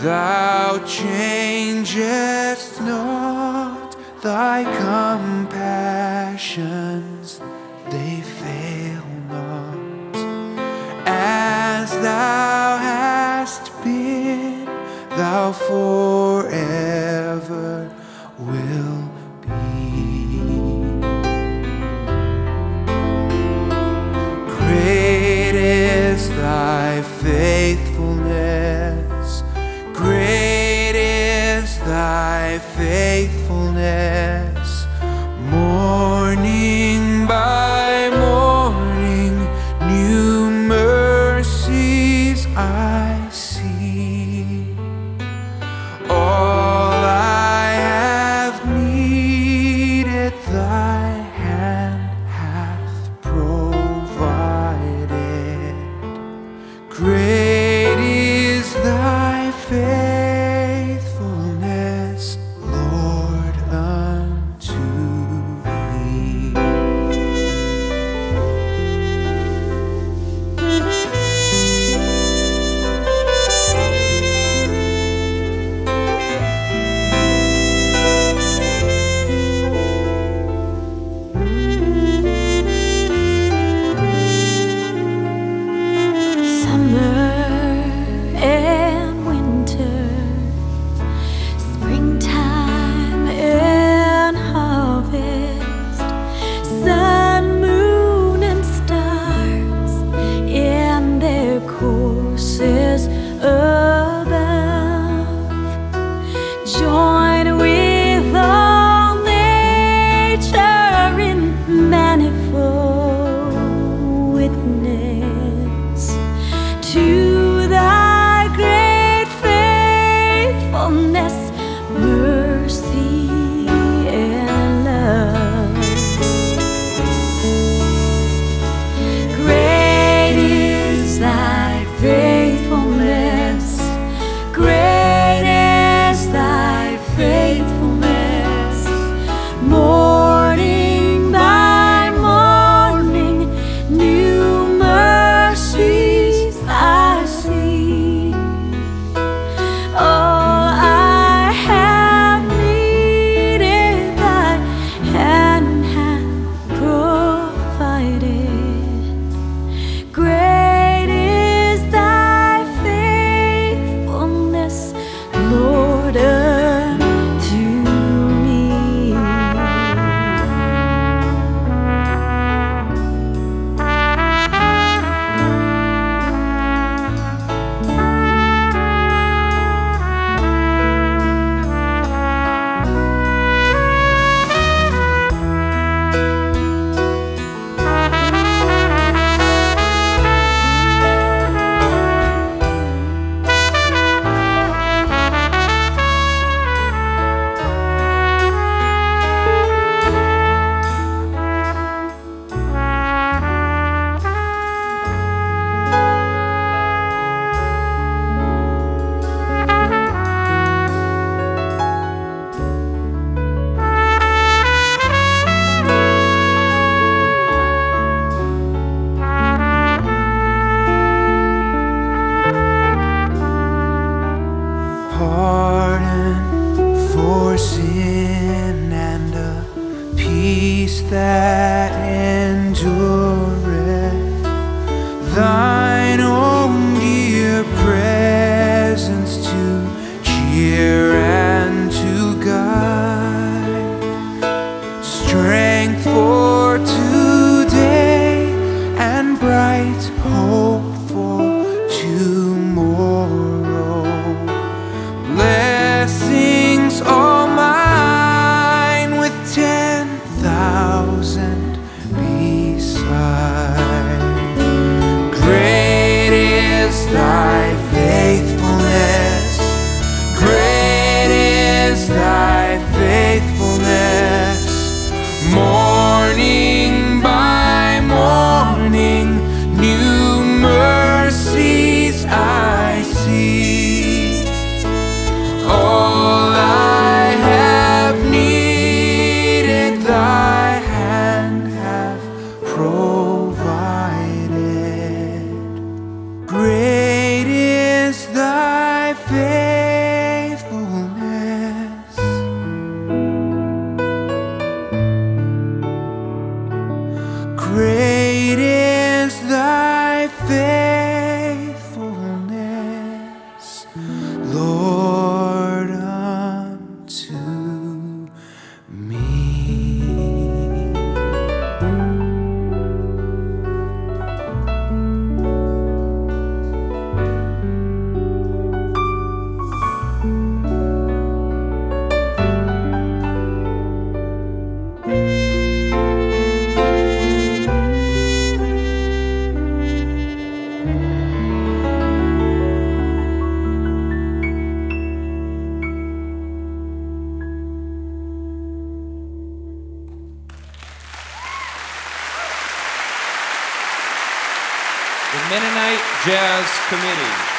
Thou changest not, thy compassions, they fail not. As thou hast been, thou forever will be. Great is thy faithfulness, great is thy faithfulness. Morning by morning, new mercies I see. All I have needed, thy hand hath provided. Great is thy faithfulness, Lord, unto me. Summer and winter, springtime and harvest, sun, moon, and stars in their courses above, join with all nature in manifold witness to thy great faithfulness, mercy, and love. Great is thy faithfulness, great is thy faithfulness. Morning by morning, new mercies I see. All I have needed, thy hand hath provided. Great is thy faithfulness, Lord, unto me. Pardon for sin and a peace that endureth, thine own dear presence to cheer and to guide, strength for today and bright hope for tomorrow. Blessings all mine with 10,000 beside. Great Mennonite Jazz Committee.